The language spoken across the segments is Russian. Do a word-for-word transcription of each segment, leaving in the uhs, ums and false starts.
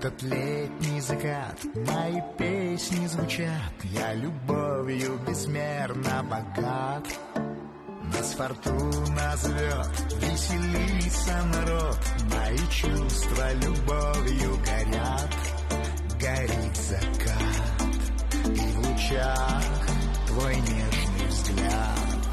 этот летний закат мои песни звучат. Я любовью безмерно богат. Нас фортуна зовет, веселится народ. Мои чувства любовью горят. Горит закат, и в лучах твой нежный взгляд.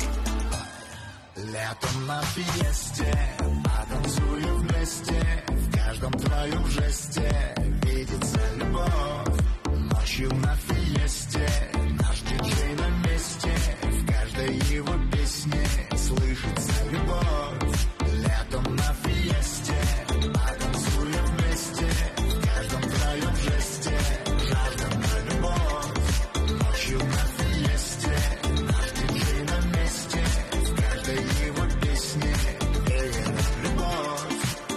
Летом на фиесте, потанцуем вместе. В каждом твоем жесте видится любовь. Ночью на фиесте наш диджей на месте. В каждой его песне слышится любовь. Летом на фиесте, потанцуем вместе. В каждом твоем жесте жажда на любовь. Ночью на фиесте наш диджей на месте. В каждой его песне веет любовь.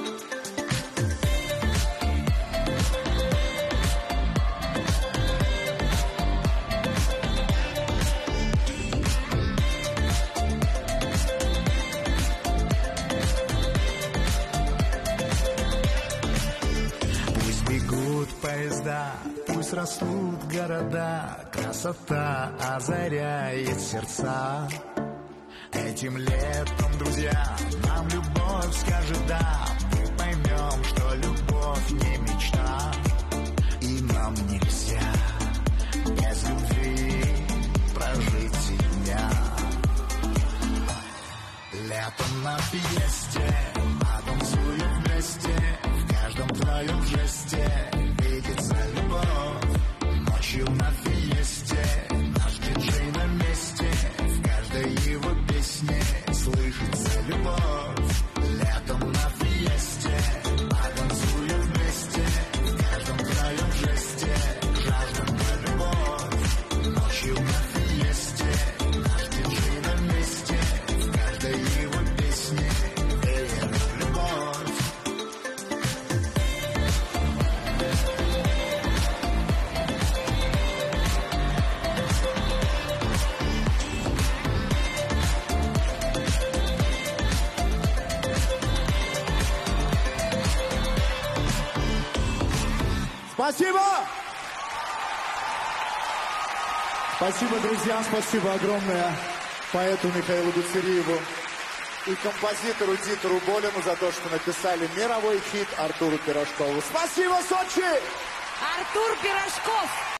Поезда, пусть растут города, красота озаряет сердца. Этим летом, друзья, нам любовь скажет да. Мы поймем, что любовь не мечта, и нам нельзя без любви прожить и дня. Летом на фиесте, потанцуем вместе. В каждом твоем жесте видится любовь. Ночью на фиесте наш диджей на месте. В каждой его песне слышится любовь. Летом на фиесте, потанцуем вместе. В каждом твоем жесте жажда на любовь. Ночью на фиесте наш диджей на месте. В каждой его песне веет любовь. Спасибо! Спасибо, друзья, спасибо огромное поэту Михаилу Гуцериеву и композитору Дитеру Болину за то, что написали мировой хит Артуру Пирожкову. Спасибо, Сочи! Артур Пирожков!